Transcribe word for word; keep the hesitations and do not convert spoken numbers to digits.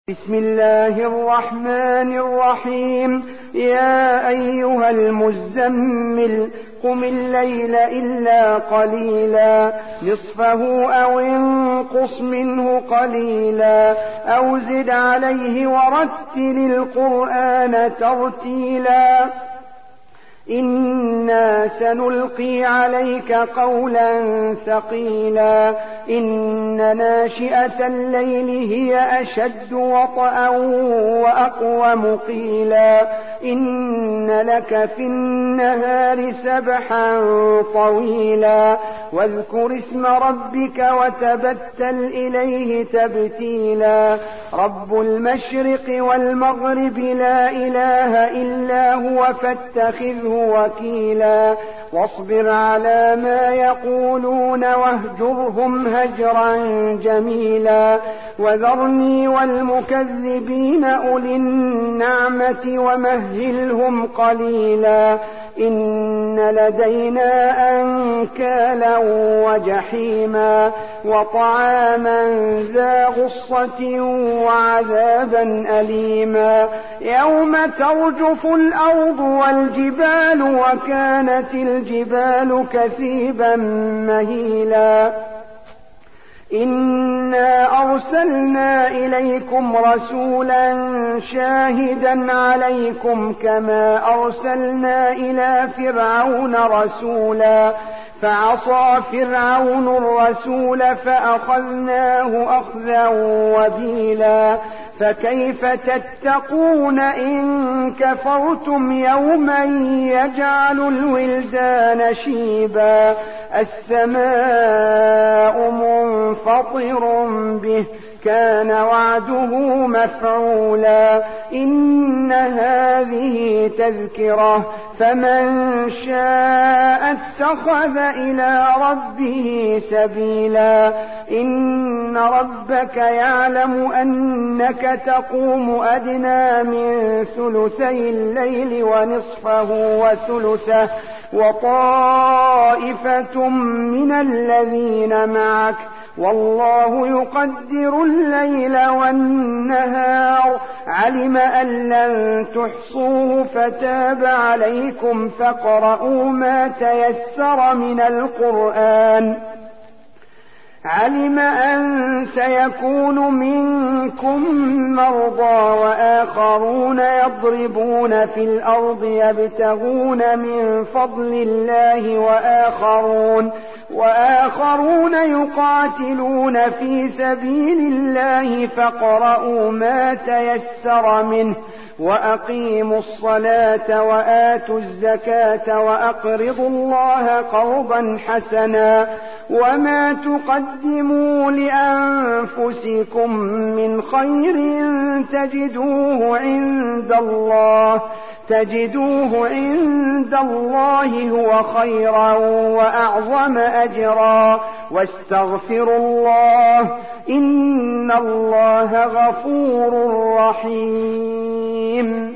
بسم الله الرحمن الرحيم. يا أيها المزمل قم الليل إلا قليلا نصفه أو انقص منه قليلا أو زد عليه ورتل القرآن ترتيلا إنا سنلقي عليك قولا ثقيلا إن ناشئة الليل هي أشد وطئا وأقوم قيلا إن لك في النهار سبحا طويلا واذكر اسم ربك وتبتل إليه تبتيلا رب المشرق والمغرب لا إله إلا هو فاتخذه وكيلا واصبر على ما يقولون واهجرهم هجرا جميلا وذرني والمكذبين أولي النعمة ومهلهم قليلا إن لدينا أنكالا وجحيما وطعاما ذا غصة وعذابا أليما يوم ترجف الأرض والجبال وكانت الجبال كثيبا مهيلا إنا أرسلنا إليكم رسولا شاهدا عليكم كما أرسلنا إلى فرعون رسولا فعصى فرعون الرسول فأخذناه أخذا وبيلا فكيف تتقون إن كفرتم يوما يجعل الولدان شيبا السماء منفطر به كان وعده مفعولا إن هذه تذكرة فمن شاء اتخذ إلى ربه سبيلا إن ربك يعلم أنك تقوم أدنى من ثلثي الليل ونصفه وثلثه وطائفة من الذين معك والله يقدر الليل والنهار علم أن لن تحصوه فتاب عليكم فاقرؤوا ما تيسر من القرآن علم أن سيكون منكم مرضى وآخرون يضربون في الأرض يبتغون من فضل الله وآخرون وآخرون يقاتلون في سبيل الله فاقرؤوا ما تيسر منه وأقيموا الصلاة وآتوا الزكاة وأقرضوا الله قرضا حسنا وما تقدموا لأنفسكم من خير تجدوه عند الله تجدوه عند الله هو خيرا وأعظم أجرا واستغفروا الله إن الله غفور رحيم.